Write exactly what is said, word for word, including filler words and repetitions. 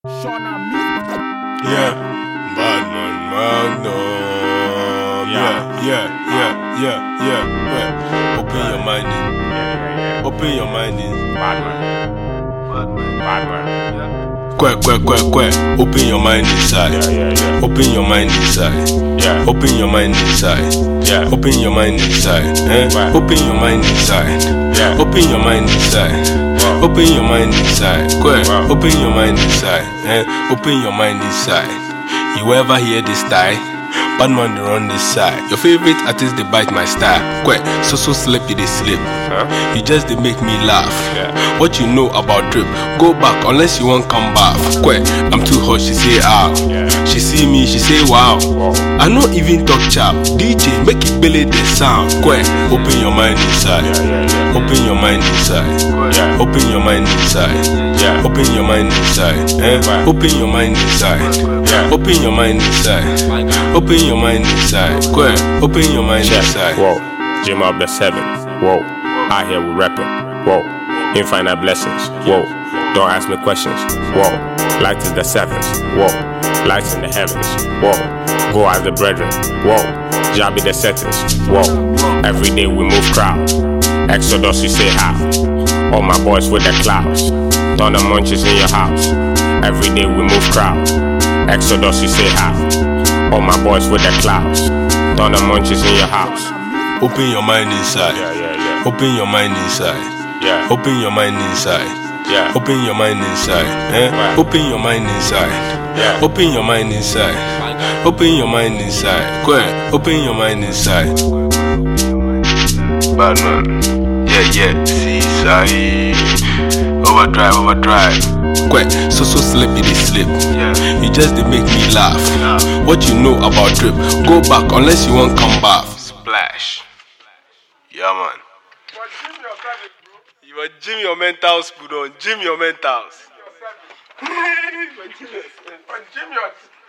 Shona Music. Yeah, Badman Magnum. Yeah, yeah, yeah, yeah, yeah, yeah. Open your mind in. Yeah, yeah, yeah. Open your mind in. Badman. Badman. Badman. Yeah. Quack, quack, quack, quack. Open your mind inside. Yeah, yeah, yeah. Open your mind inside. Yeah. Open your mind inside. Yeah. Open your mind inside. Eh? Right. Open your mind inside. Yeah. Open your mind inside. Wow. Open your mind inside. Quack. Wow. Open your mind inside. Eh? Open your mind inside. You ever hear this die? Bad man they run this side. Your favorite artist they bite my style. Quack. So so slip you they slip. Huh? You just they make me laugh. Yeah. What you know about drip? Go back unless you want come back. Quack. I'm too hot. She say ah. Yeah. She see me. She say wow. Wow. I no even talk chap. D J make it belly the sound. Quack. Open your mind inside. Yeah, yeah, yeah. Open your mind inside. Yeah. Open your mind inside. Yeah. Open your mind inside. Eh? Right. Open your mind inside. Yeah. Open your mind inside. Open your mind inside. Quack. Open your mind Check. inside. Whoa. Jim up the seven. Whoa. Out here we reppin'. Whoa. Infinite blessings. Whoa. Don't ask me questions. Whoa. Light is the sevens. Whoa. Lights in the heavens. Whoa. Go as the brethren. Whoa. Jabby the settings. Whoa. Every day we move crowd. Exodus you say how. All my boys with the clouds. Thunder munches in your house. Every day we move crowd. Exodus you say how. All my boys with the clouds. Thunder munches in your house. Open your mind inside. Yeah, yeah, yeah. Open your mind inside. Yeah. Open your mind inside. Yeah. Open your mind inside. Eh? Right. Open your mind inside. Yeah. Open your mind inside. Open your mind inside. Quack. Open your mind inside. Badman. Yeah, yeah. Seaside. Overdrive, overdrive. Quack. So so slippy they slip. Yeah. You just they make me laugh. What you know about drip? Go back unless you want come back. Splash. Yeah man. You are gym your mentals, put on. Gym your mentals. Gym yours.